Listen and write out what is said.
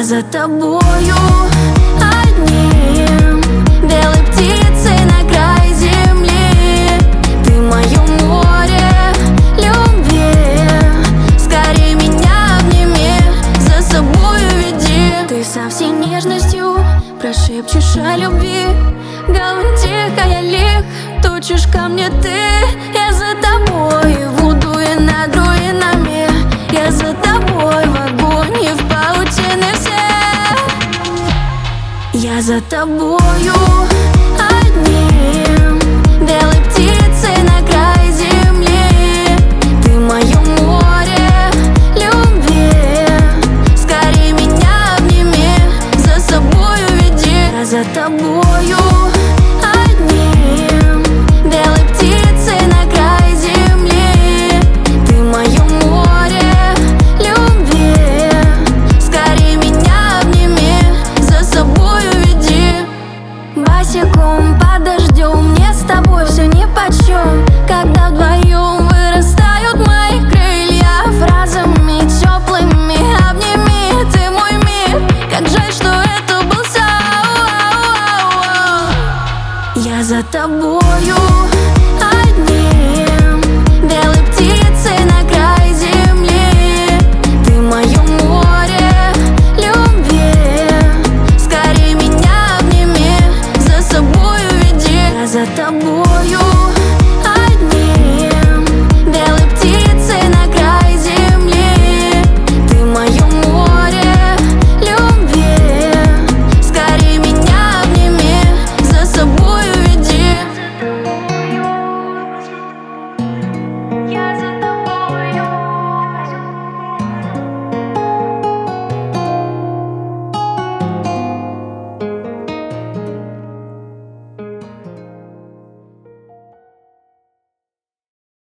за тобою одним, белой птицей на край земли. Ты мое море любви, скорее меня обними, за собою веди. Ты со всей нежностью прошепчешь о любви, говори тихо, я лих, точишь ко мне ты. Я за тобой в уду и над руинами, я за тобой в огонь и в паутины все. Я за тобою